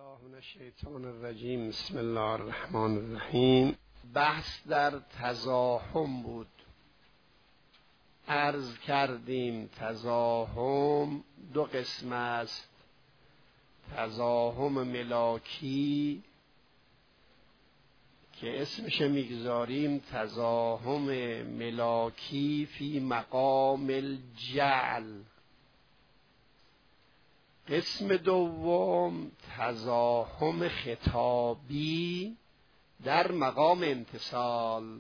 الله من الشیطان الرجیم. بسم الله الرحمن الرحیم. بحث در تزاحم بود. عرض کردیم تزاحم دو قسم است: تزاحم ملاکی که اسمش میگذاریم تزاحم ملاکی فی مقام الجعل. قسم دوم تزاحم خطابی در مقام امتثال.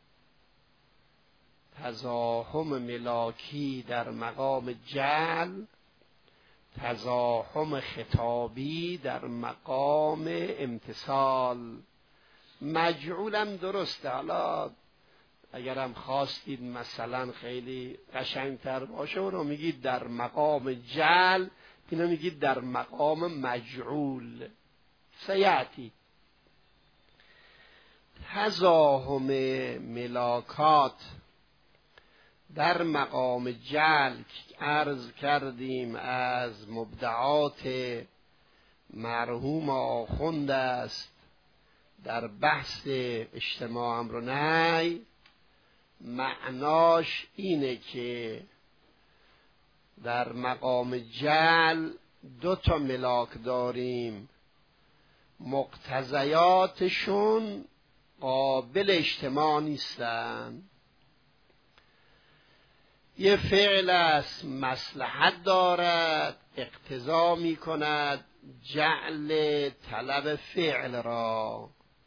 تزاحم ملاکی در مقام جعل، تزاحم خطابی در مقام امتثال. مجعولم درسته، حالا اگرم خواستید مثلا خیلی قشنگتر باشه اونو میگید در مقام جعل، اینو میگید در مقام مجعول. سیعتی تزاحم ملاکات در مقام جعل که عرض کردیم از مبدعات مرحوم آخوند است در بحث اجتماع امر و نهی. معناش اینه که در مقام جعل دو تا ملاک داریم، مقتضیاتشون قابل اجتماع نیستن. یه فعل است مصلحت دارد، اقتضا می کند جعل طلب فعل را.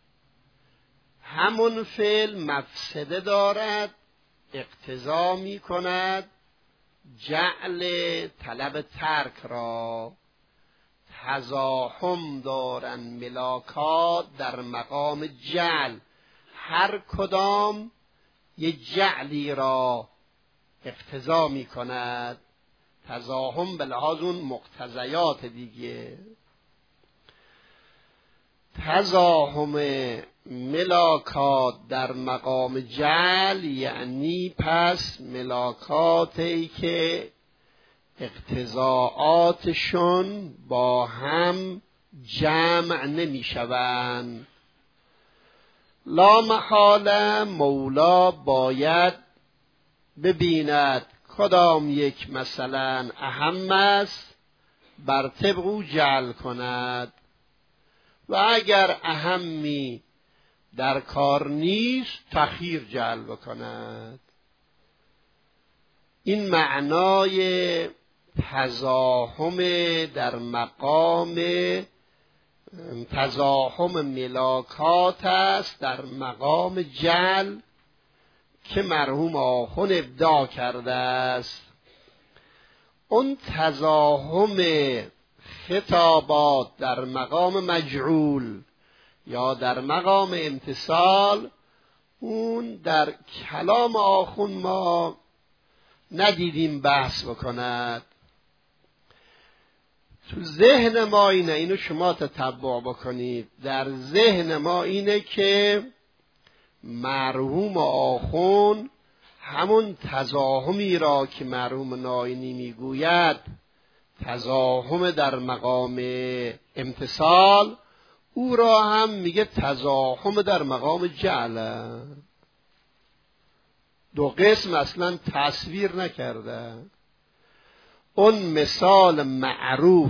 همون فعل مفسده دارد، اقتضا می کند جعل طلب ترک را. تزاحم دارن ملاکات در مقام جعل، هر کدام یه جعلی را اقتضا می کند. تزاحم به لحاظ اون مقتضیات دیگه. تزاحم ملاکات در مقام جعل یعنی پس ملاکاتی که اقتضاعاتشون با هم جمع نمی شوند. لا محاله مولا باید ببیند کدام یک مثلا اهم است، بر طبق او جعل کند، و اگر اهمی در کار نیست تأخیر جعل بکند. این معنای تزاحم در مقام تزاحم ملاکات است در مقام جعل که مرحوم آخوند ابداع کرده است. اون تزاحم خطابات در مقام مجعول یا در مقام امتثال، اون در کلام آخوند ما ندیدیم بحث بکند. تو ذهن ما اینه، اینو شما تتبع بکنید، در ذهن ما اینه که مرحوم آخوند همون تزاحمی را که مرحوم ناینی میگوید تزاحم در مقام امتثال، او را هم میگه تزاحم در مقام جعل. دو قسم اصلا تصویر نکرده. اون مثال معروف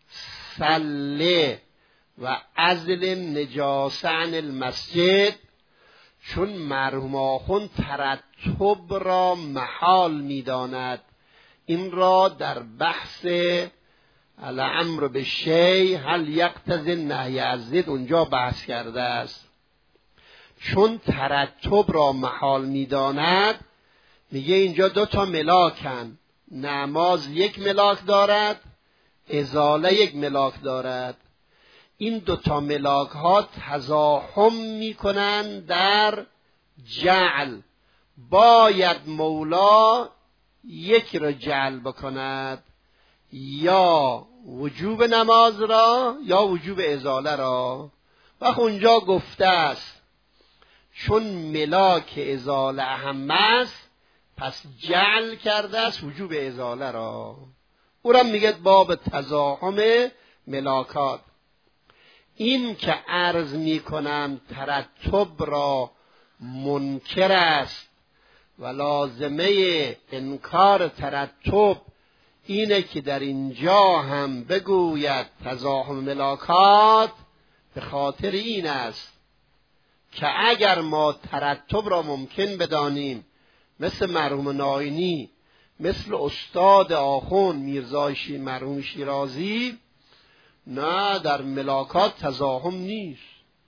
سله و عزل نجاسه عن المسجد، چون مرحوم آخوند ترتب را محال میداند، این را در بحث الامر بالشیء هل یقتضی النهی از ضد اونجا بحث کرده است. چون ترتب را محال میداند میگه اینجا دو تا ملاکن، نماز یک ملاک دارد، ازاله یک ملاک دارد. این دو تا ملاک ها تزاحم میکنن در جعل، باید مولا یک را جعل بکند، یا وجوب نماز را یا وجوب ازاله را. و اونجا گفته است چون ملاک ازاله اهم است پس جعل کرده است وجوب ازاله را. او را میگه باب تزاحم ملاکات. این که عرض می کنم ترتب را منکر است و لازمه انکار ترتب اینه که در اینجا هم بگوید تزاحم ملاکات، به خاطر این است که اگر ما ترتب را ممکن بدانیم مثل مرحوم ناینی، مثل استاد آخوند میرزا مرحوم شیرازی، نه در ملاکات تزاحم نیست.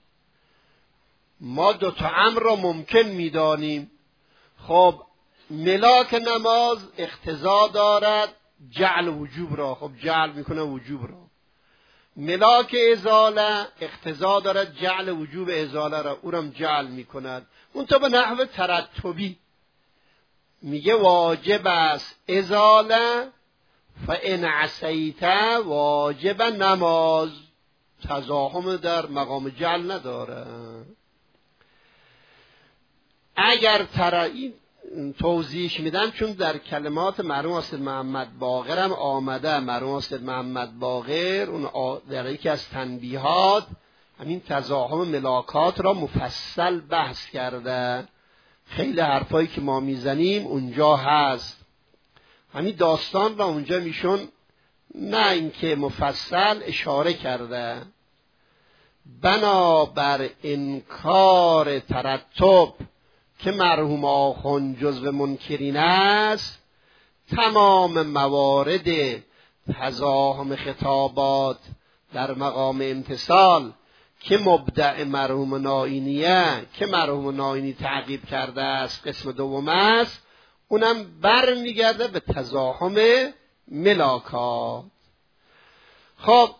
ما دو تا امر را ممکن میدانیم. خب ملاک نماز اقتضا دارد جعل وجوب را، خب جعل میکنه وجوب را. ملاک ازاله اقتضا دارد جعل وجوب ازاله را، اونم جعل میکند. اون تا به نحو ترتبی میگه واجب است ازاله فان عصیت واجب نماز، تزاحم در مقام جعل نداره. اگر این توضیحش میدم چون در کلمات مرحوم استاد محمد باقر هم آمده. مرحوم استاد محمد باقر اون در یکی از تنبیهات همین تزاحم ملاکات را مفصل بحث کرده. خیلی حرفایی که ما میزنیم اونجا هست. همین داستان را اونجا میشون نه اینکه مفصل اشاره کرده. بنابر انکار ترتب که مرحوم آخوند جزو منکرین است، تمام موارد تزاحم خطابات در مقام امتصال که مبدع مرحوم ناینیه، که مرحوم ناینی تعقیب کرده است، قسم دوم است، اونم بر میگرده به تزاحم ملاکات. خب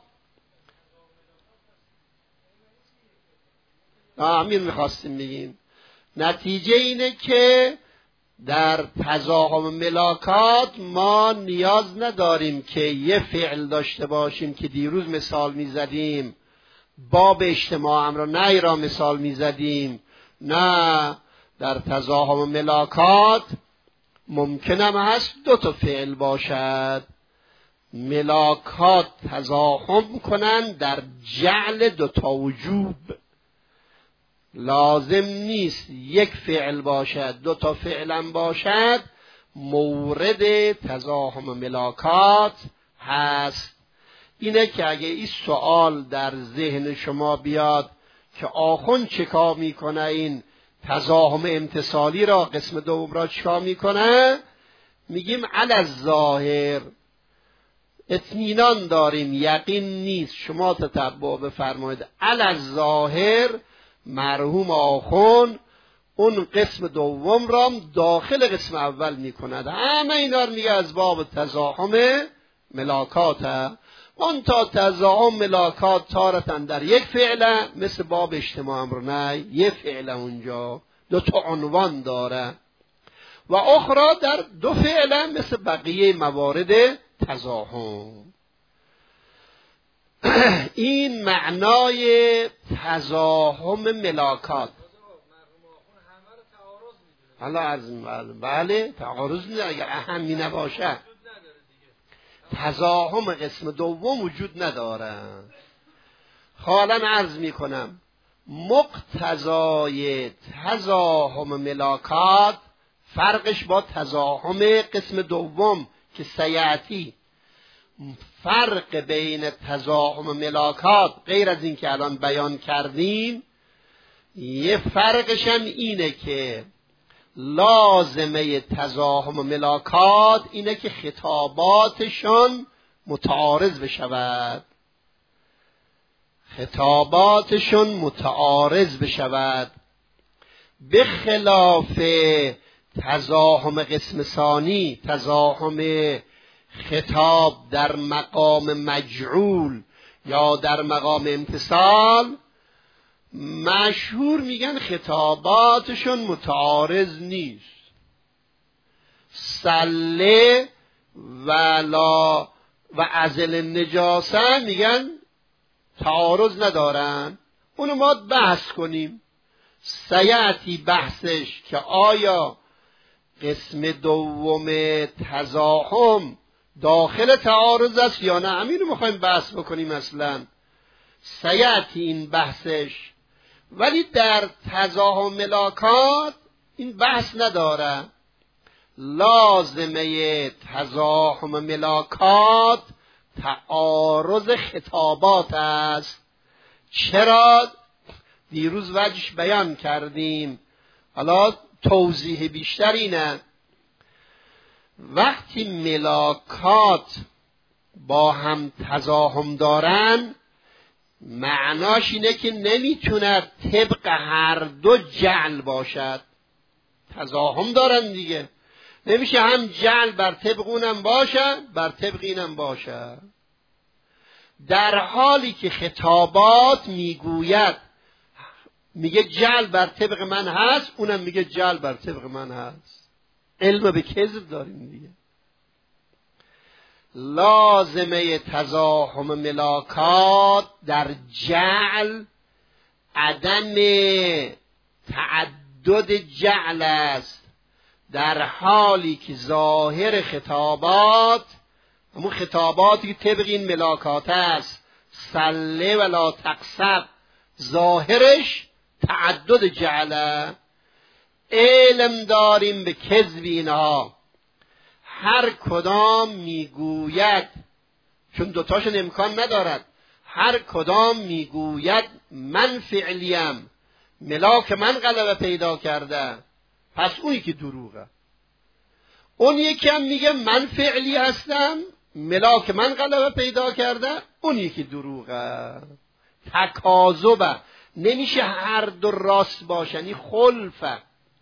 همین میخواستیم بگیم. نتیجه اینه که در تزاحم ملاکات ما نیاز نداریم که یه فعل داشته باشیم که دیروز مثال میزدیم، باب اجتماع امر و نهی را مثال میزدیم. نه، در تزاحم ملاکات ممکنم هست دو تا فعل باشد. ملاکات تزاحم کنند در جعل دو تا وجوب. لازم نیست یک فعل باشد، دو تا فعلم باشد، مورد تزاحم ملاکات هست. اینه که اگه این سوال در ذهن شما بیاد که آخوند چیکار میکنه، این تزاحم امتصالی را قسم دوم را چیکار میکنه، میگیم علی الظاهر اطمینان داریم، یقین نیست، شما تتبع بفرمایید. علی الظاهر مرحوم آخوند اون قسم دوم را داخل قسم اول میکند. همه اینا رو میگه از باب تزاحم ملاکات. اون تا تزاحم ملاکات تارتن در یک فعله، مثل باب اجتماع امر نهی، یک فعله اونجا دو تا عنوان داره، و اخرى در دو فعله مثل بقیه موارد تزاحم. این معنای تزاحم ملاکات. حالا از بله تعارض نه، اگر اهمی نباشه تزاحم قسم دوم وجود نداره. حالا عرض میکنم مقتضای تزاحم ملاکات فرقش با تزاحم قسم دوم که سیاتی. فرق بین تزاحم ملاکات غیر از این که الان بیان کردیم، یه فرقش هم اینه که لازمه تزاحم ملاکات اینه که خطاباتشان متعارض بشود. خطاباتشون متعارض بشود، به خلاف تزاحم قسم ثانی، تزاحم خطاب در مقام مجعول یا در مقام امتصال. مشهور میگن خطاباتشون متعارض نیست. سله ولا و ازل نجاسه میگن تعارض ندارن. اونو ما بحث کنیم، سیاتی بحثش که آیا قسم دوم تزاحم داخل تعارض است یا نه. همین رو میخوایم بحث بکنیم. اصلا سیأتی این بحثش، ولی در تزاحم ملاکات این بحث نداره. لازمه تزاحم ملاکات تعارض خطابات است. چرا؟ دیروز وجهش بیان کردیم، حالا توضیح بیشتر اینه. وقتی ملاکات با هم تزاحم دارن، معناش اینه که نمیتوند طبق هر دو جعل باشد. تزاحم دارن دیگه، نمیشه هم جعل بر طبق اونم باشه بر طبق اینم باشه. در حالی که خطابات میگه جعل بر طبق من هست، اونم میگه جعل بر طبق من هست. علم به کذب داریم دیگه. لازمه تزاحم ملاکات در جعل عدم تعدد جعل است، در حالی که ظاهر خطابات، همون خطاباتی که طبق این ملاکات است، سله ولا تقصب، ظاهرش تعدد جعله. علم داریم به کذب اینها. هر کدام میگوید، چون دوتاشون امکان ندارد، هر کدام میگوید من فعلیم، ملاک من غلبه پیدا کرده، پس اونی که دروغه. اون یکی هم میگه من فعلی هستم، ملاک من غلبه پیدا کرده، اون یکی دروغه. تکاذبه، نمیشه هر دو راست باشنی. خلفه.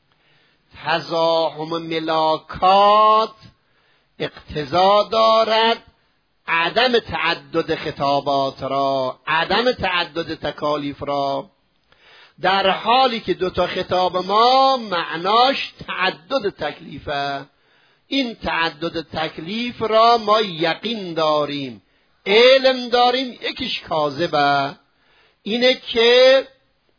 تزاحم ملاکات اقتضا دارد عدم تعدد خطابات را، عدم تعدد تکالیف را، در حالی که دوتا خطاب ما معناش تعدد تکلیفه. این تعدد تکلیف را ما یقین داریم، علم داریم. یکیش کاذبه، اینه که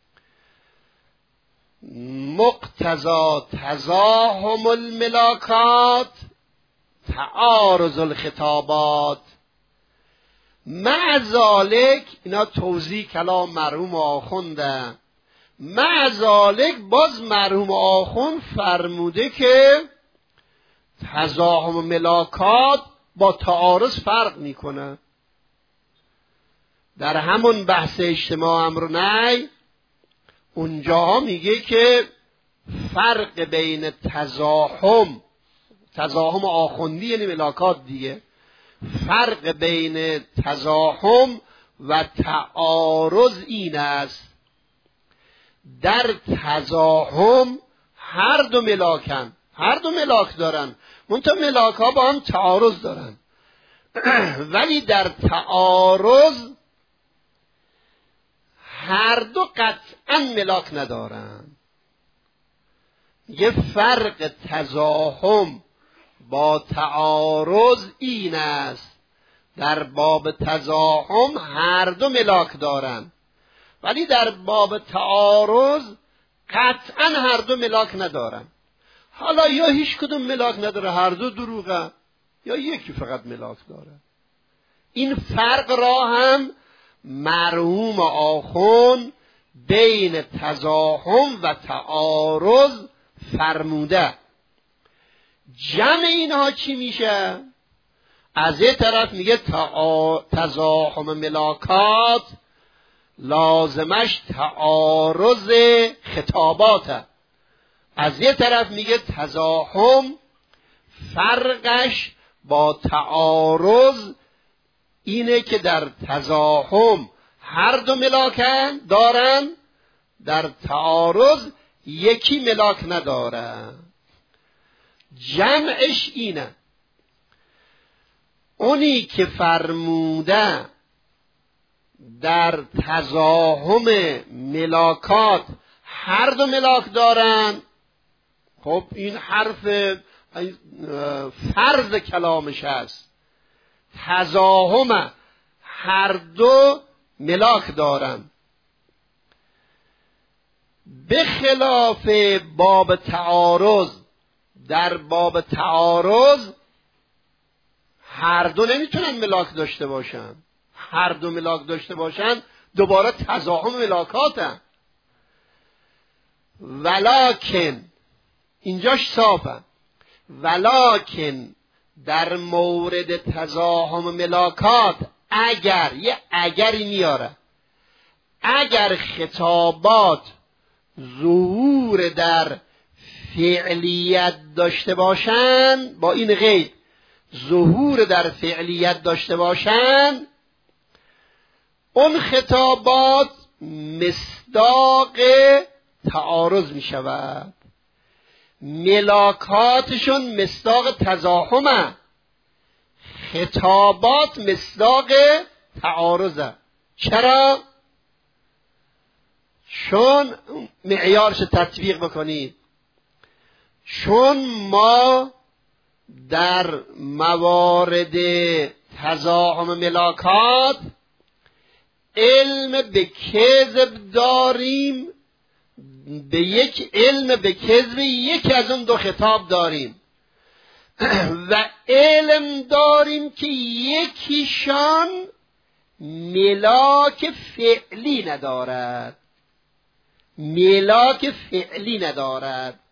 مقتضا تزاحم الملاکات تعارض الخطابات. مع ذالک، اینا توضیح کلام مرحوم آخونده، مع ذالک باز مرحوم آخوند فرموده که تزاحم ملاکات با تعارض فرق میکنه. در همون بحث اجتماع امر و نهی اونجا میگه که فرق بین تزاحم آخوندی یعنی ملاکات دیگه، فرق بین تزاحم و تعارض این است: در تزاحم هر دو ملاکن، هر دو ملاک دارن، منتها ملاک ها با هم تعارض دارن. ولی در تعارض هر دو قطعا ملاک ندارن. یه فرق تزاحم با تعارض این است: در باب تزاحم هر دو ملاک دارن، ولی در باب تعارض قطعا هر دو ملاک ندارن. حالا یا هیچ کدوم ملاک نداره، هر دو دروغه، یا یکی فقط ملاک داره. این فرق را هم مرحوم آخوند بین تزاحم و تعارض فرموده. جمع اینها چی میشه؟ از یه طرف میگه تزاحم ملاکات لازمش تعارض خطاباته، از یه طرف میگه تزاحم فرقش با تعارض اینه که در تزاحم هر دو ملاکن دارن، در تعارض یکی ملاک نداره. جمعش اینه. اونی که فرموده در تزاحم ملاکات هر دو ملاک دارن، خب این حرف فرض کلامش هست. تزاحم هر دو ملاک دارن، به خلاف باب تعارض. در باب تعارض هر دو نمیتونن ملاک داشته باشن، هر دو ملاک داشته باشن دوباره تزاحم ملاکاتن. ولکن اینجاش صافه، ولکن در مورد تزاحم ملاکات اگر، یه اگری میاره، اگر خطابات ظهور در فعلیت داشته باشن، با این قید ظهور در فعلیت داشته باشن، اون خطابات مصداق تعارض می شود، ملاکاتشون مصداق تزاحمه، خطابات مصداق تعارضه. چرا؟ چون معیارش تطبیق بکنید، چون ما در موارد تزاحم ملاکات علم به کذب داریم، به یک علم به کذب یکی از اون دو خطاب داریم و علم داریم که یکیشان ملاک فعلی ندارد، ملاک فعلی ندارد.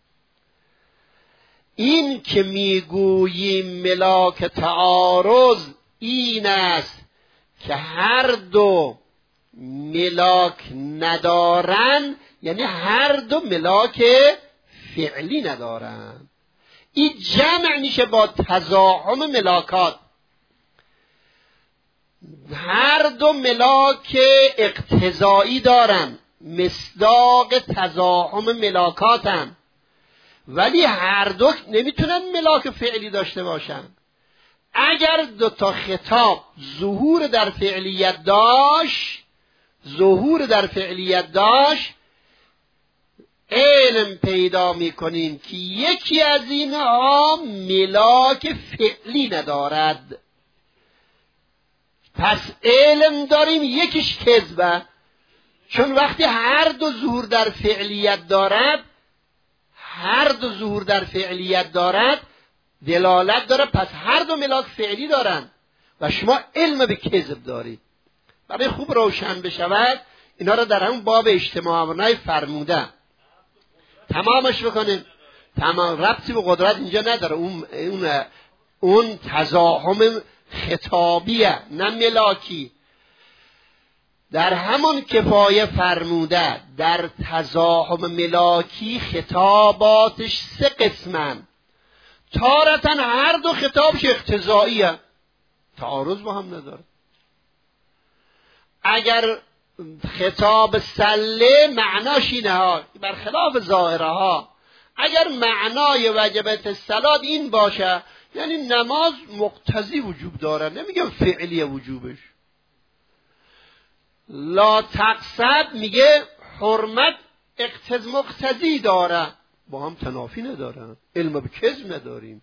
این که میگوییم ملاک تعارض این است که هر دو ملاک ندارن، یعنی هر دو ملاک فعلی ندارن. این جمع میشه با تزاحم ملاکات، هر دو ملاک اقتضایی دارن، مصداق تزاحم ملاکاتن، ولی هر دو نمیتونن ملاک فعلی داشته باشن. اگر دو تا خطاب ظهور در فعلیت داشت، ظهور در فعلیت داشت، علم پیدا میکنیم که یکی از اینها ملاک فعلی ندارد. پس علم داریم یکیش کذبه، چون وقتی هر دو ظهور در فعلیت دارد، هر دو ظهور در فعلیت دارد دلالت داره، پس هر دو ملاک فعلی دارن و شما علم به کذب دارید. برای خوب روشن بشود اینا رو در همون باب اجتماع فرموده تمامش بکنیم. تمام ربطی به قدرت اینجا نداره، اون تزاحم خطابیه نه ملاکی. در همون کفایه فرموده در تزاحم ملاکی خطاباتش سه قسمن، تارتاً هر دو خطابش اقتضاییه، تعارض با هم نداره. اگر خطاب سله معناش اینه ها، برخلاف ظاهره ها، اگر معنای وجبت الصلاة این باشه یعنی نماز مقتضی وجوب داره، نمیگم فعلی وجوبش. لا تقصد میگه حرمت مقتضی داره، با هم تنافی ندارن، علم به کذب نداریم.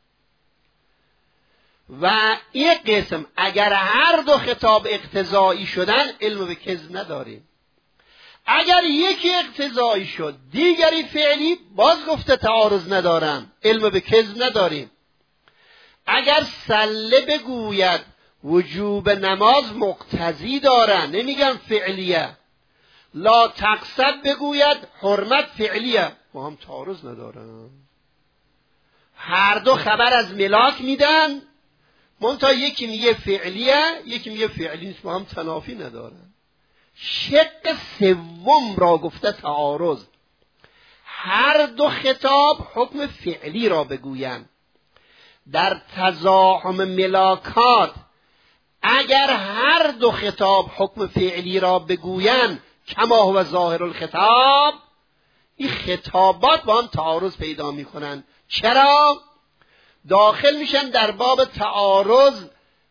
و این قسم اگر هر دو خطاب اقتضایی شدن علم به کذب نداریم. اگر یکی اقتضایی شد دیگری فعلی، باز گفته تعارض ندارن، علم به کذب نداریم. اگر سله بگوید وجوب نماز مقتضی دارن، نمیگم فعلیه. لا تقصد بگوید حرمت فعلیه، با هم تعارض ندارن. هر دو خبر از ملاک میدن، منتها یکی میگه فعلیه یکی میگه فعلی نیست، با هم تنافی ندارن. شق سوم را گفته تعارض، هر دو خطاب حکم فعلی را بگویند. در تزاحم ملاکات اگر هر دو خطاب حکم فعلی را بگویند کما هو ظاهر الخطاب، این خطابات با هم تعارض پیدا میکنن. چرا؟ داخل میشن در باب تعارض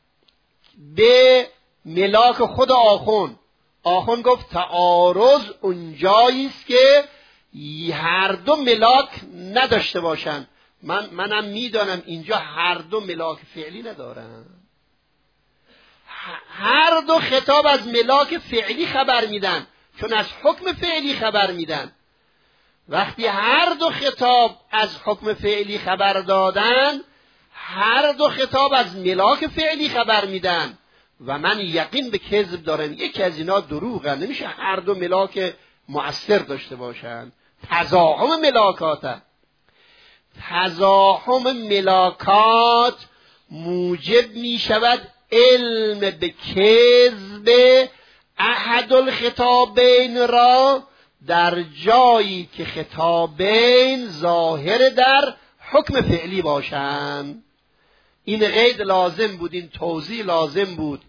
به ملاک خود آخون. آخون گفت تعارض اونجایی است که هر دو ملاک نداشته باشن. منم میدانم اینجا هر دو ملاک فعلی ندارن، هر دو خطاب از ملاک فعلی خبر میدن، چون از حکم فعلی خبر میدن. وقتی هر دو خطاب از حکم فعلی خبر دادن، هر دو خطاب از ملاک فعلی خبر میدن. و من یقین به کذب دارم. یکی از اینا دروغه، نمیشه هر دو ملاک مؤثر داشته باشن. تزاحم ملاکات، تزاحم ملاکات موجب می شود علم به کذب احد الخطابین را در جایی که خطابین ظاهر در حکم فعلی باشند. این قید لازم بود، این توضیح لازم بود.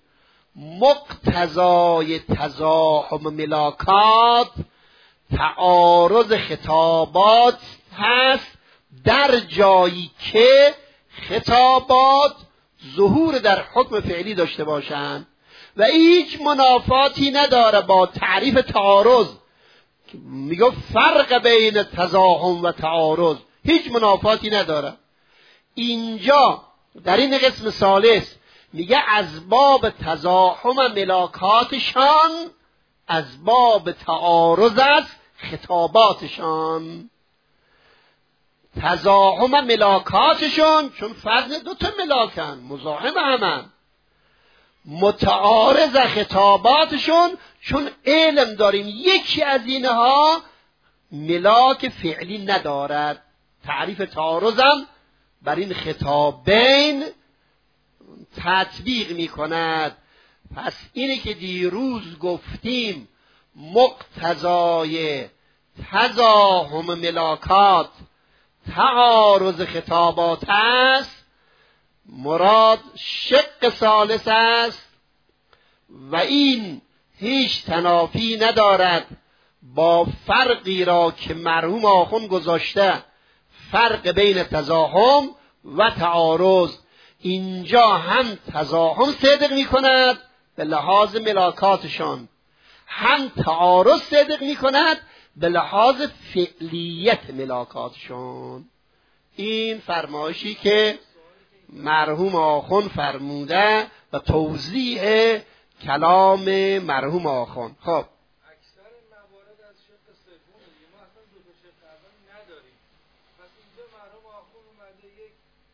مقتضای تزاحم ملاکات تعارض خطابات هست در جایی که خطابات ظهور در حکم فعلی داشته باشند و هیچ منافاتی نداره با تعریف تعارض. میگه فرق بین تزاحم و تعارض هیچ منافاتی نداره. اینجا در این قسم ثالث میگه از باب تزاحم ملاکاتشان از باب تعارض است خطاباتشان. تزاحم ملاکاتشون چون فرض دو تا ملاکن مزاحم همن، متعارض خطاباتشون چون علم داریم یکی از اینها ملاک فعلی ندارد. تعریف تعارضم بر این خطابین تطبیق می کند. پس اینه که دیروز گفتیم مقتضای تزاحم ملاکات تعارض خطابات است، مراد شق ثالث است و این هیچ تنافی ندارد با فرقی را که مرحوم آخوند گذاشته، فرق بین تزاحم و تعارض. اینجا هم تزاحم صدق می کند به لحاظ ملاکاتشان، هم تعارض صدق می کند به لحاظ فعلیت ملاکاتشون. این فرمایشی که مرحوم آخوند فرموده و توضیح کلام مرحوم آخوند. خب اکثر موارد از شق سوم ما اصلا دو تا شق اول نداریم. پس اینجا مرحوم آخوند اومده یک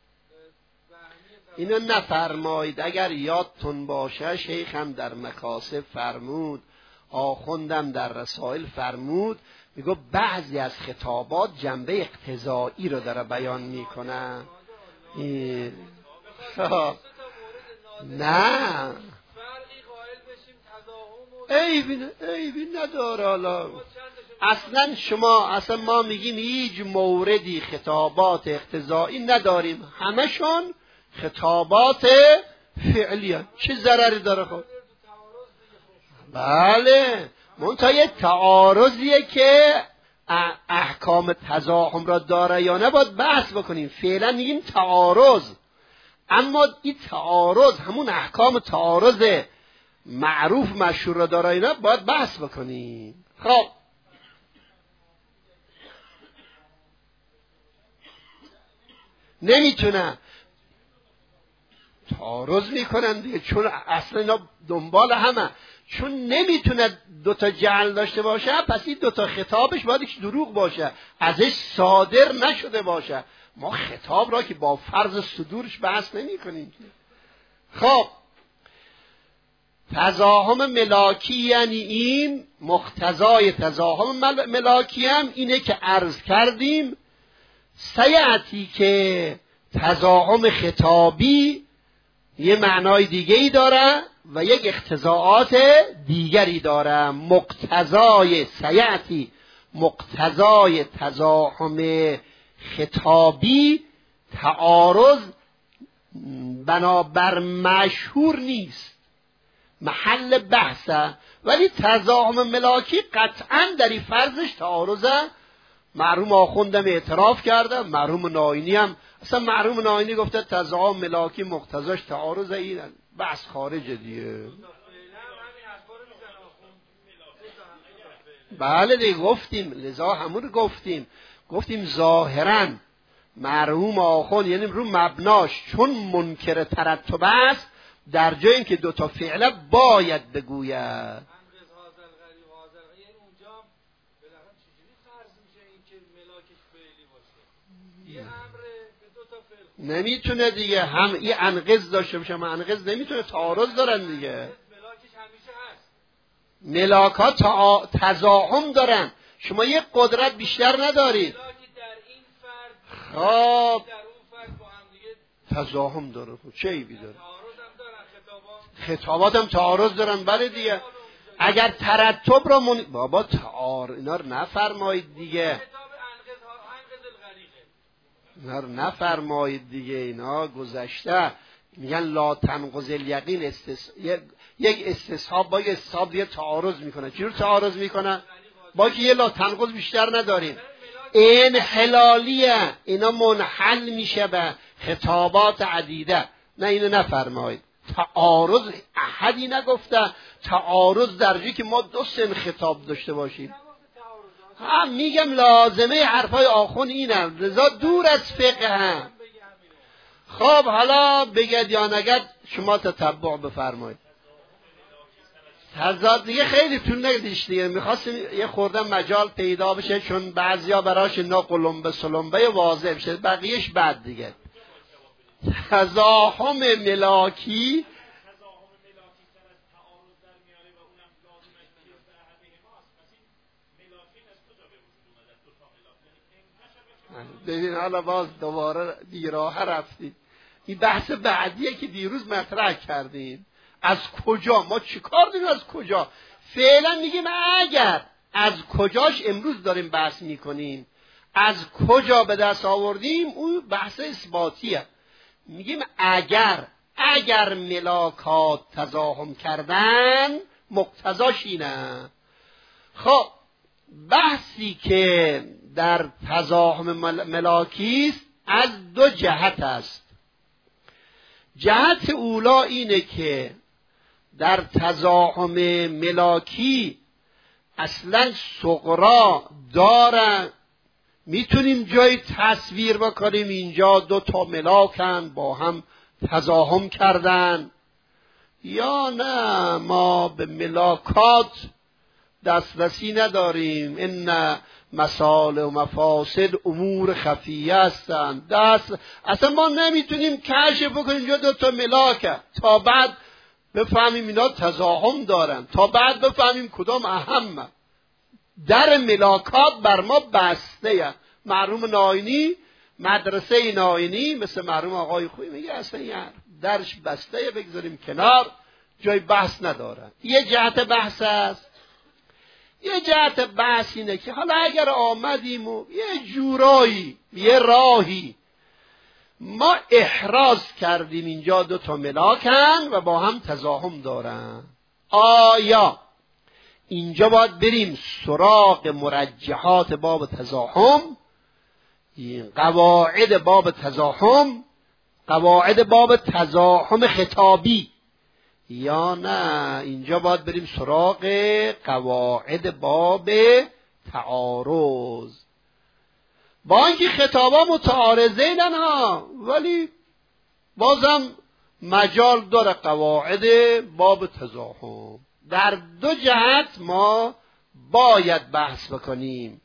اینو نفرمایید. اگر یادتون باشه شیخ هم در مکاسب فرمود، آخوندم در رسائل فرمود، میگو بعضی از خطابات جنبه اقتضایی رو داره بیان میکنه. نه عیبی نداره. حالا اصلا ما میگیم هیچ موردی خطابات اقتضایی نداریم، همشون خطابات فعلی هست. چه ضرری داره؟ خب بله، منتها یه تعارضیه که احکام تزاحم را داره یا نه باید بحث بکنیم. فعلا میگیم تعارض، اما این تعارض همون احکام تعارض معروف مشهور را داره یا نه باید بحث بکنیم. خب نمیتونه تعارض میکنن دیگه، چون اصلا اینا دنبال همه، چون نمیتونه دوتا جعل داشته باشه، پس این دوتا خطابش باید یک دروغ باشه، ازش صادر نشده باشه. ما خطاب را که با فرض صدورش بحث نمی کنیم. خب تزاحم ملاکی یعنی این، مقتضای تزاحم ملاکی هم اینه که عرض کردیم سیعتی که تزاحم خطابی یه معنای دیگه‌ای داره و یک اقتضاعات دیگری داره. مقتضای سیعتی، مقتضای تزاحم خطابی تعارض بنابر مشهور نیست، محل بحثه، ولی تزاحم ملاکی قطعا در این فرضش تعارضه. مرحوم آخوندم اعتراف کرده، مرحوم ناینی هم، اصلا مرحوم ناینی گفته تزاحم ملاکی مقتضاش تعارضه. این بحث خارجه دیگه. بله دیگه گفتیم، لذا همون گفتیم ظاهرا مرحوم آخوند یعنی رو مبناش چون منکر ترتب است، در جایی که دوتا فعله باید بگوید. یه امر به دو تا نمیتونه دیگه، هم این انقض داشته باشه، هم انقض نمیتونه، تعارض دارن دیگه. ملاکش همیشه هست. ملاکات تزاحم دارن، شما یک قدرت بیشتر ندارید. ملاکی در این فرد خب در اون فرد با هم دیگه تزاحم داره، چه عیبی داره؟ تعارض هم دارن، خطابات هم تعارض دارن. بله دیگه، اگر ترتب را بابا اینا رو نفرمایید دیگه، اینا رو نفرمایید دیگه، اینا گذشته. میگن لا تنقض الیقین، یک استصحاب با یک استصحاب دیگه تعارض میکنه. چجور تعارض میکنه؟ با که یه لا تنقض بیشتر نداریم، انحلالیه، اینا منحل میشه به خطابات عدیده. نه اینو نفرمایید. تعارض احدی نگفته تعارض در جایی که ما دو سن خطاب داشته باشیم. هم میگم لازمه حرفای آخون اینه، رضا دور از فقه هم. خب حالا بگد یا نگد شما تتبع بفرمایید. تضاد دیگه خیلی طول نکشید دیگه، میخواستیم یه خورده مجال پیدا بشه، چون بعضیا براش اینا قلمبه سلمبه واضح بشه، بقیهش بعد دیگه. تزاحم ملاکی ببین حالا باز دوباره بیراه رفتید. این بحث بعدیه که دیروز مطرح کردیم. از کجا ما چیکار داریم؟ از کجا فعلا میگیم اگر، از کجاش امروز داریم بحث میکنیم. از کجا به دست آوردیم اون بحث اثباتیه. میگیم اگر ملاکات تزاحم کردن مقتضاش اینه. خب بحثی که در تزاحم ملاکی است از دو جهت است. جهت اولا اینه که در تزاحم ملاکی اصلا صغرا دارن، میتونیم جای تصویر بکنیم اینجا دو تا ملاکن با هم تزاحم کردن، یا نه ما به ملاکات دسترسی نداریم. ان مصالح و مفاسد امور خفیه هستند، اصلا ما نمیتونیم کشف بکنیم اینجا دو تا ملاکه تا بعد بفهمیم اینا تزاحم دارن، تا بعد بفهمیم کدام اهمه. در ملاکات بر ما بسته. مرحوم ناینی، مدرسه ناینی، مثل مرحوم آقای خویی میگه اصلا یه درش بسته، بگذاریم کنار، جای بحث نداره. یه جهت بحث است. یه جهت بحث اینه که حالا اگر آمدیم و یه جورایی یه راهی ما احراز کردیم اینجا دو تا ملاکن و با هم تزاحم دارن، آیا اینجا باید بریم سراغ مرجحات باب تزاحم، این قواعد باب تزاحم، قواعد باب تزاحم خطابی، یا نه اینجا باید بریم سراغ قواعد باب تعارض؟ با اینکه خطابا متعارضین ها، ولی بازم مجال داره قواعد باب تزاحم. در دو جهت ما باید بحث بکنیم.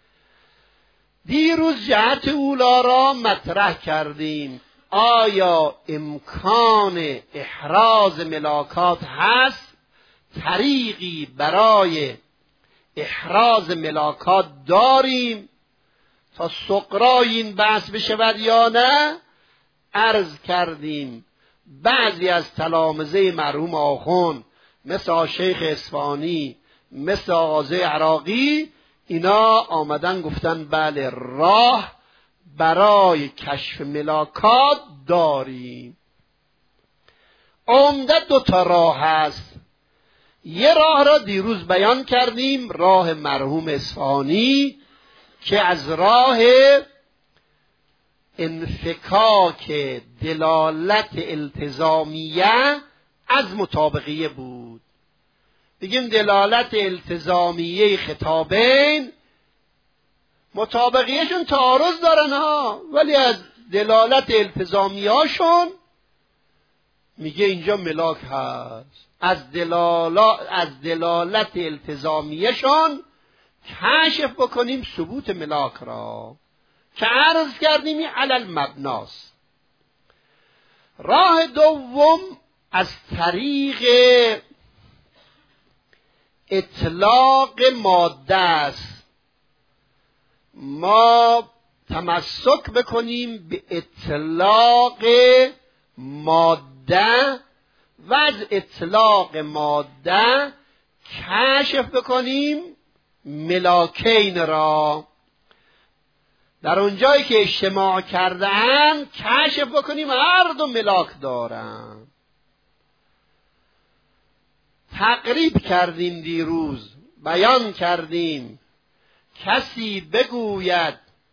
دیروز جهت اولا را مطرح کردیم، آیا امکان احراز ملاکات هست؟ طریقی برای احراز ملاکات داریم تا سقرای این بحث بشود یا نه؟ عرض کردیم بعضی از تلامذه مرحوم آخوند مثل شیخ اصفهانی، مثل آغازه عراقی، اینا آمدن گفتن بله راه برای کشف ملاکات داریم. عمده دو تا راه هست. یه راه را دیروز بیان کردیم، راه مرحوم اصفهانی که از راه انفکاک دلالت التزامیه از مطابقیه بود. بگیم دلالت التزامیه خطابین مطابقیهشون تعارض دارن ها، ولی از دلالت التزامیه هاشون میگه اینجا ملاک هست. از دلالت التزامیه شون کشف بکنیم ثبوت ملاک را که عرض کردیم علل مبناست. راه دوم از طریق اطلاق ماده است. ما تمسک بکنیم به اطلاق ماده و از اطلاق ماده کشف بکنیم ملاکین را. در اونجایی که اجتماع کردن کشف بکنیم هر دو ملاک دارن. تقریب کردیم دیروز، بیان کردیم کسی بگوید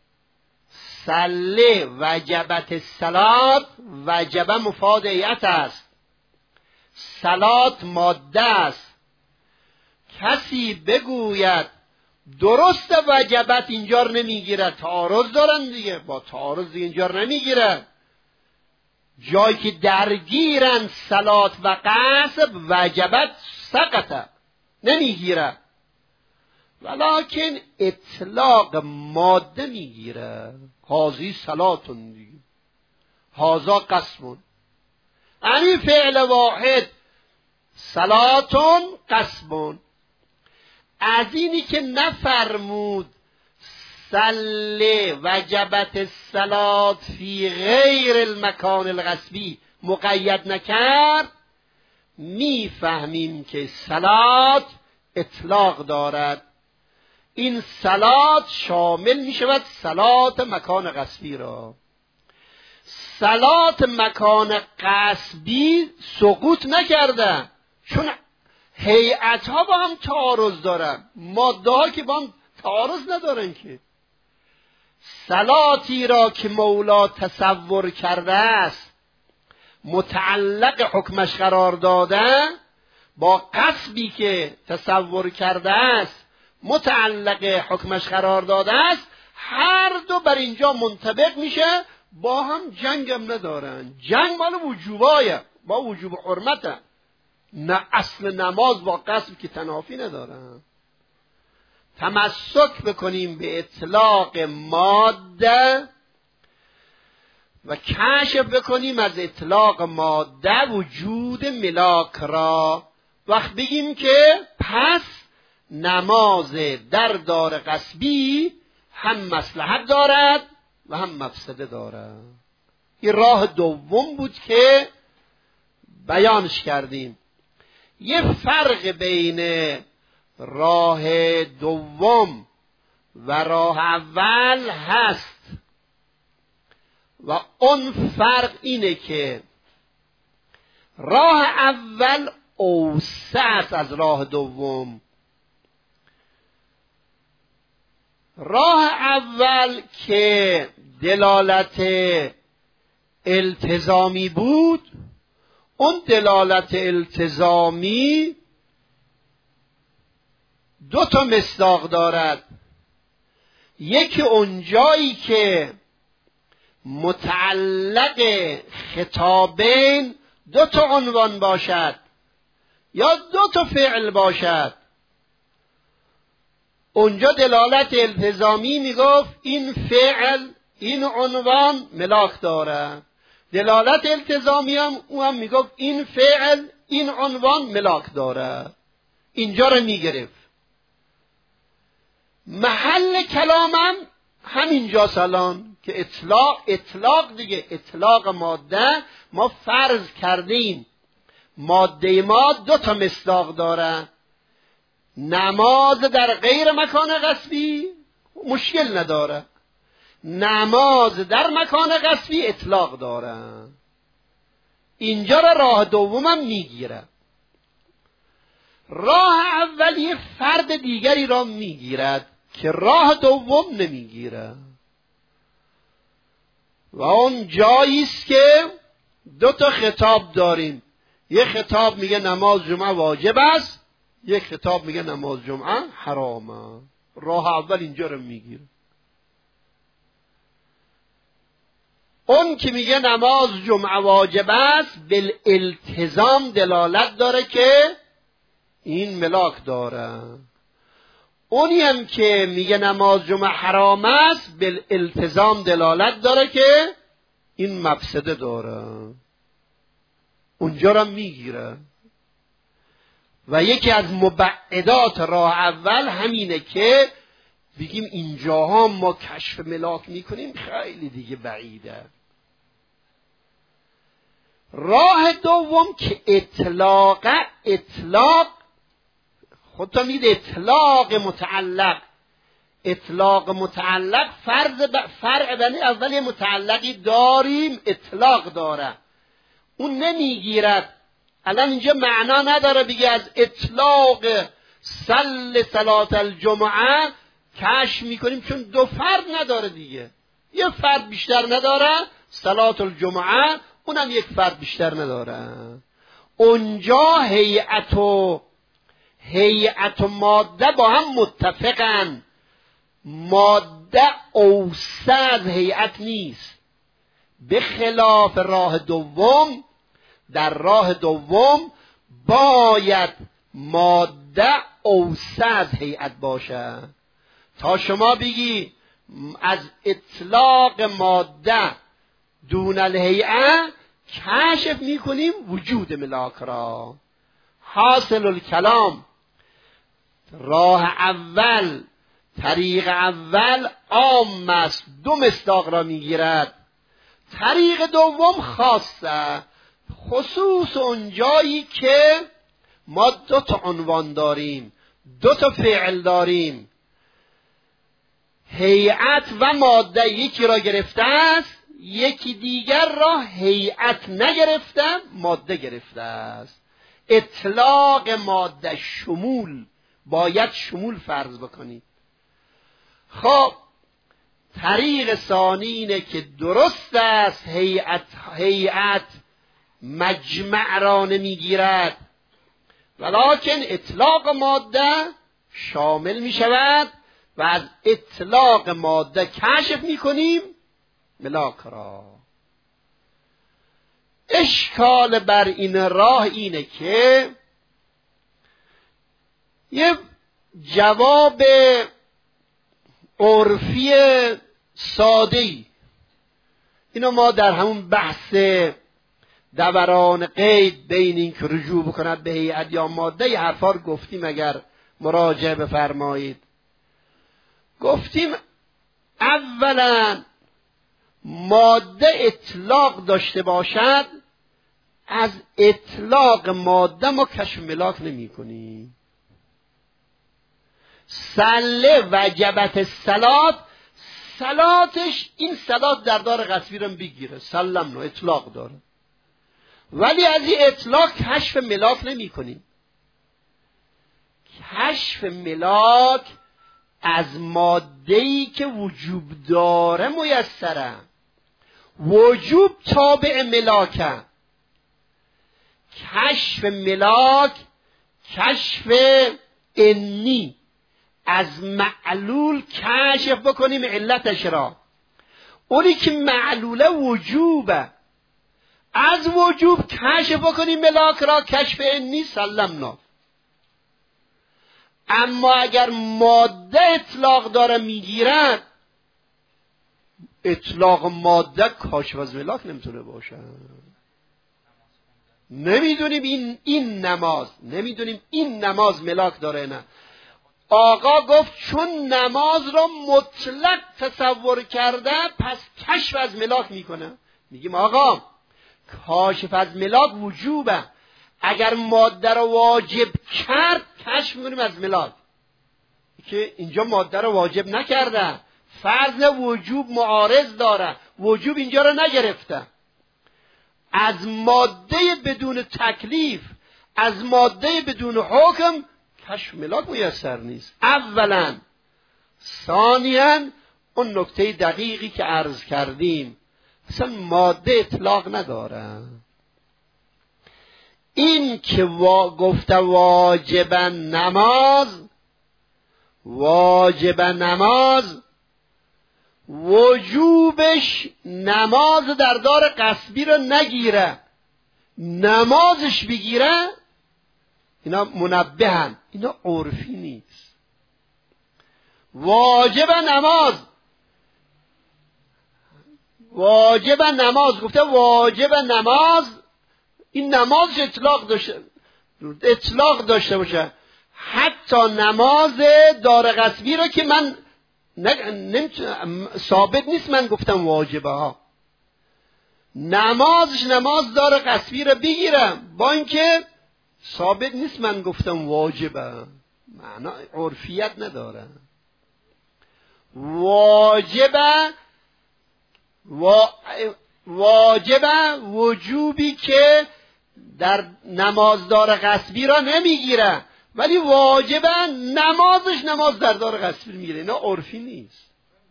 صله وجبت الصلات، وجبه مفاد ایت است، صلات ماده است. کسی بگوید درست وجبت اینجا نمیگیره، تعارض دارن دیگه، با تعارض دیگه اینجا نمیگیره. جایی که درگیرن صلات و قصب وجبت سقطه نمیگیره، ولکن اطلاق ماده میگیره. هازی صلاتون دیگه، هازا قسمون، یعنی فعل واحد صلاتون قسمون. از اینی که نفرمود صله وجبت الصلات فی غیر المکان الغصبی مقید نکرد، میفهمیم که صلات اطلاق دارد. این صلات شامل می شود صلات مکان غصبی را. صلات مکان غصبی سقوط نکرده، چون هیئت ها با هم تعارض دارن، ماده ها که با هم تعارض ندارن. که صلاتی را که مولا تصور کرده است متعلق حکمش قرار داده، با قصبی که تصور کرده است متعلق حکمش قرار داده است، هر دو بر اینجا منطبق میشه، با هم جنگ هم ندارن. جنگ مال وجوبایه، با وجوب حرمته، نه اصل نماز با قصب که تنافی ندارن. تمسک بکنیم به اطلاق ماده و کشف بکنیم از اطلاق ماده وجود ملاک را. وقت بگیم که پس نماز در دار غصبی هم مصلحت دارد و هم مفسده دارد. این راه دوم بود که بیانش کردیم. یه فرق بین راه دوم و راه اول هست و اون فرق اینه که راه اول اوسع از راه دوم. راه اول که دلالت التزامی بود، اون دلالت التزامی دو تا مصداق دارد. یکی اونجایی که متعلق خطابین دو تا عنوان باشد یا دو تا فعل باشد، اونجا دلالت التزامی میگفت این فعل این عنوان ملاک داره. دلالت التزامی هم او هم میگفت این فعل این عنوان ملاک داره. اینجا رو میگرفت. محل کلامم همینجا سلام که اطلاق دیگه، اطلاق ماده. ما فرض کردیم ماده ما دو تا مصداق داره. نماز در غیر مکان غصبی مشکل نداره، نماز در مکان غصبی اطلاق داره. اینجا را راه دومم میگیره. راه اول یه فرد دیگری را میگیرد که راه دوم نمیگیره و اون جایی است که دو تا خطاب داریم. یه خطاب میگه نماز جمعه واجب است، یک خطاب میگه نماز جمعه حرامه. راه اول اینجا رو میگیره. اون که میگه نماز جمعه واجب است بالالتزام دلالت داره که این ملاک داره. اونی هم که میگه نماز جمعه حرام است بالالتزام دلالت داره که این مفسده داره. اونجا را میگیره. و یکی از مبعدات راه اول همینه که بگیم اینجاها ما کشف ملاک میکنیم، خیلی دیگه بعیده. راه دوم که اطلاق خودتا میگید اطلاق متعلق فرع بین اول متعلقی داریم اطلاق داره، اون نمیگیرد. الان اینجا معنا نداره بگه از اطلاق صلات الجمعه کشف میکنیم، چون دو فرد نداره دیگه، یه فرد بیشتر نداره صلات الجمعه، اونم یک فرد بیشتر نداره. اونجا هیئت و ماده با هم متفقن، ماده اوسع از هیئت نیست، به خلاف راه دوم. در راه دوم باید ماده اوسع از هیئت باشه. تا شما بگی از اطلاق ماده دون الهیئه کشف میکنیم وجود ملاک را. حاصل الکلام راه اول، طریق اول عام است، دو مصداق را میگیرد. طریق دوم خاصه، خصوص اونجایی که ما دو تا عنوان داریم، دو تا فعل داریم، هیئت و ماده یکی را گرفته است، یکی دیگر را هیئت نگرفته ماده گرفته است. اطلاق ماده شمول، باید شمول فرض بکنید. خب طریق ثانی اینه که درست است هیئت مجمع را نمیگیرد، ولکن اطلاق ماده شامل می شود و از اطلاق ماده کشف می کنیم ملاک را. اشکال بر این راه اینه که یه جواب عرفی ساده‌ای، اینو ما در همون بحث دوران قید بین این که رجوع بکند به هیئت یا ماده ی حرفا رو گفتیم، اگر مراجعه بفرمایید. گفتیم اولا ماده اطلاق داشته باشد، از اطلاق ماده ما کشف ملاک نمی کنیم. سله وجبت صلاتش این صلات در دار قصبی رو بگیره، سلم اطلاق داره، ولی از این اطلاق کشف ملاک نمی کنیم. کشف ملاک از ماده‌ای که وجوب داره میسره. وجوب تابع ملاکه. کشف ملاک کشف انی، از معلول کشف بکنیم علتش را. اونی که معلوله وجوبه، از وجوب کشف بکنیم ملاک را، کشف انی سلمنا. اما اگر ماده اطلاق داره میگیرد، اطلاق ماده کاشف از ملاک نمیتونه باشه. نمیدونیم این نماز ملاک داره نه. آقا گفت چون نماز را مطلق تصور کرده پس کشف از ملاک میکنه. میگیم آقا کاشف از ملاک وجوبه، اگر ماده را واجب کرد کشف میکنیم از ملاک، که اینجا ماده را واجب نکرده، فرض وجوب معارض داره، وجوب اینجا را نگرفته. از ماده بدون تکلیف، از ماده بدون حکم کشف ملاک میسر نیست. اولا. ثانیاً اون نکته دقیقی که عرض کردیم، اصلا ماده اطلاق نداره. این که گفته واجب نماز، وجوبش نماز در دار قصبی رو نگیره، نمازش بگیره، اینا منبهن، اینا عرفی نیست. واجب نماز گفته واجب نماز این نمازش اطلاق داشته باشه. حتی نماز دار غصبی رو که من ثابت نیست من گفتم واجبه ها، نمازش نماز دار غصبی رو بگیرم با اینکه ثابت نیست من گفتم واجبه، معنا عرفیت نداره. واجبه وجوبی که در نمازدار غصبی را نمیگیره، ولی واجبه نمازش نماز در دار غصبی میگیره. اینا عرفی نیست.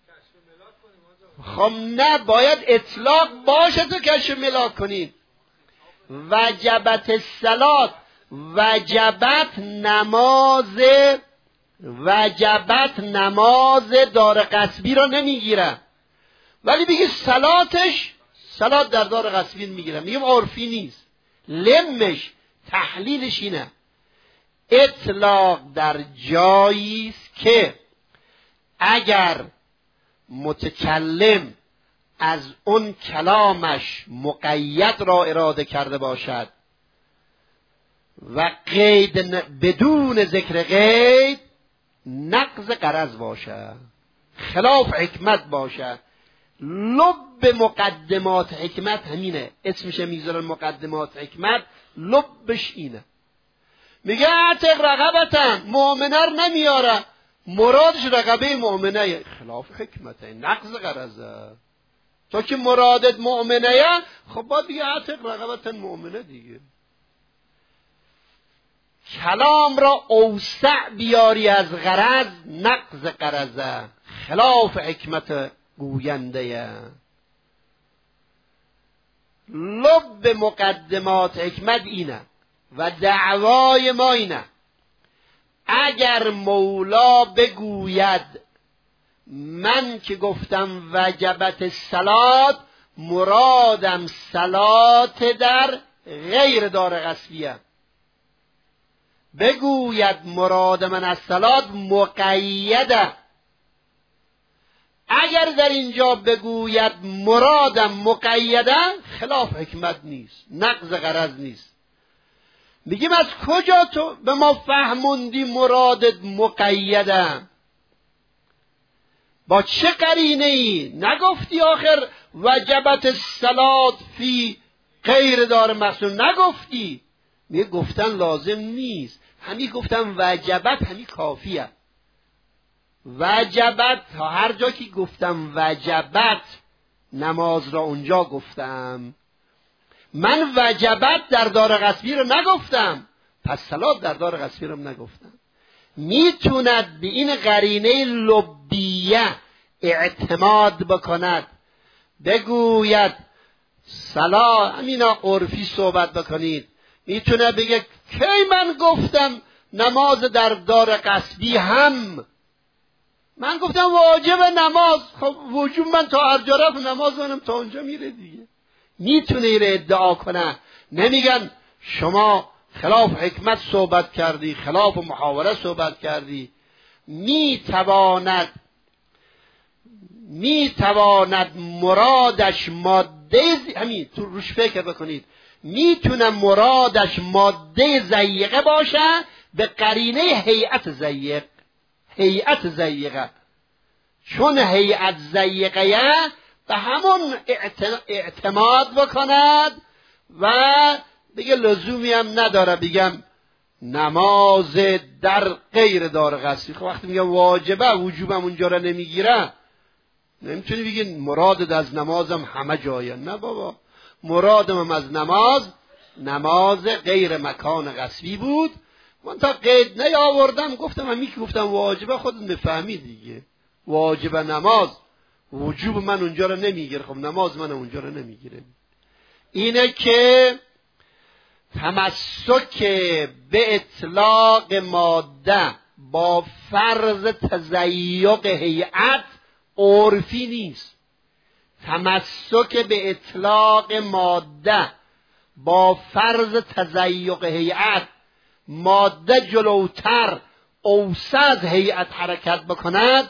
خب نه، باید اطلاق باشه تو کشف ملاک کنید. وجبت الصلات، وجبت نماز دار غصبی را نمیگیره، ولی بگی صلات در دار غصبی میگیره، میگم عرفی نیست. لمش تحلیلش اینه، اطلاق در جایی است که اگر متکلم از اون کلامش مقید را اراده کرده باشد و قید بدون ذکر قید نقض غرض باشه، خلاف حکمت باشه. لب مقدمات حکمت همینه، اسمش میذارن مقدمات حکمت، لبش اینه. میگه اعتق رقبتن، مؤمنه رو نمیاره، مرادش رقبه مؤمنه، خلاف حکمته، نقض غرضه. تو که مرادت مؤمنه، خب باید دیگه اعتق رقبتن مؤمنه دیگه. کلام را اوسع بیاری از غرض، نقض غرضه، خلاف حکمت گوینده. لب مقدمات حکمت اینه و دعوای ما اینه، اگر مولا بگوید من که گفتم وجبت الصلات مرادم صلات در غیر دار غصبیه، بگوید مراد من از صلات مقیده، اگر در اینجا بگوید مرادم مقیده خلاف حکمت نیست، نقض غرض نیست. میگیم از کجا تو به ما فهموندی مرادت مقیده؟ با چه قرینه ای؟ نگفتی آخر وجبت الصلات فی غیر دار مقصود، نگفتی. میگه گفتن لازم نیست، همین گفتم وجبت همین کافیه. وجبت تا هر جا که گفتم وجبت نماز را اونجا گفتم، من وجبت در دار غصبی رو نگفتم، پس صلات در دار غصبی رو نگفتم. میتوند به این قرینه لبیه اعتماد بکند، بگوید صلات، همینا عرفی صحبت بکنید، میتونه بگه کی من گفتم نماز در دار غصبی هم، من گفتم واجب نماز، خب وجوب من تا هر جا رفت نماز منم تا اونجا میره دیگه. میتونه این ادعا کنه، نمیگن شما خلاف حکمت صحبت کردی، خلاف محاوره صحبت کردی. میتواند مرادش ماده، همین تو روش فکر بکنید، میتونه مرادش ماده ضیقه باشه به قرینه هیئت ضیقه، چون هیئت ضیقه به همون اعتماد بکند و دیگه لزومی هم نداره بگم نماز در غیر دار غصبی. خب وقتی میگم واجبه وجوبم اونجا را نمیگیره، نمیتونی بگی مرادت از نمازم همه جایه. نه بابا، مرادم از نماز غیر مکان غصبی بود، من تا قید نیاوردم، گفتم همین که گفتم واجبه خودت میفهمی دیگه. واجبه نماز وجوب من اونجا رو نمیگیره، خب نماز من اونجا رو نمیگیره. اینه که تمسک به اطلاق ماده با فرض تضیق هیئت عرفی نیست. تمسک به اطلاق ماده با فرض تضیق هیئت، ماده جلوتر اوسع از هیئت حرکت بکند،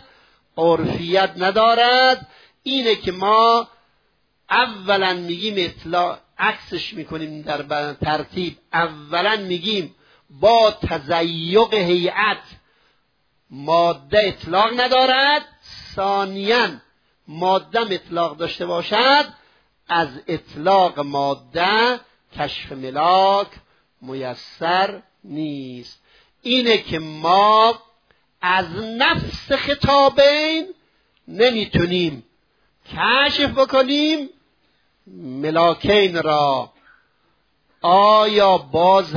عرفیت ندارد. اینه که ما اولا میگیم اطلاق، عکسش میکنیم در ترتیب. اولا میگیم با تزیق هیئت ماده اطلاق ندارد. ثانیاً ماده اطلاق داشته باشد، از اطلاق ماده کشف ملاک میسر نیست. اینه که ما از نفس خطابین نمیتونیم کشف بکنیم ملاکین را. آیا باز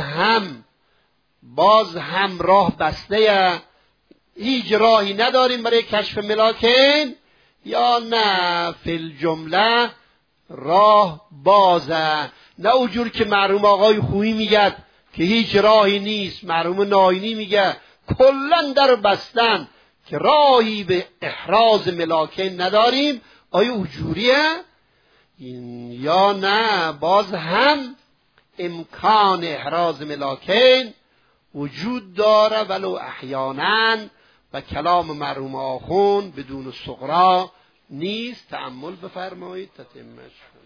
هم راه بسته، هیچ راهی نداریم برای کشف ملاکین، یا نه فی الجمله راه بازه؟ نه اونجور که مرحوم آقای خویی میگه که هیچ راهی نیست، مرحوم ناینی میگه کلن در بستن که راهی به احراز ملاکین نداریم. آیا اونجوریه؟ یا نه باز هم امکان احراز ملاکین وجود داره ولو احیانا، و کلام مرحوم آخوند بدون صغرا نیست. تأمل بفرمایید تتمش.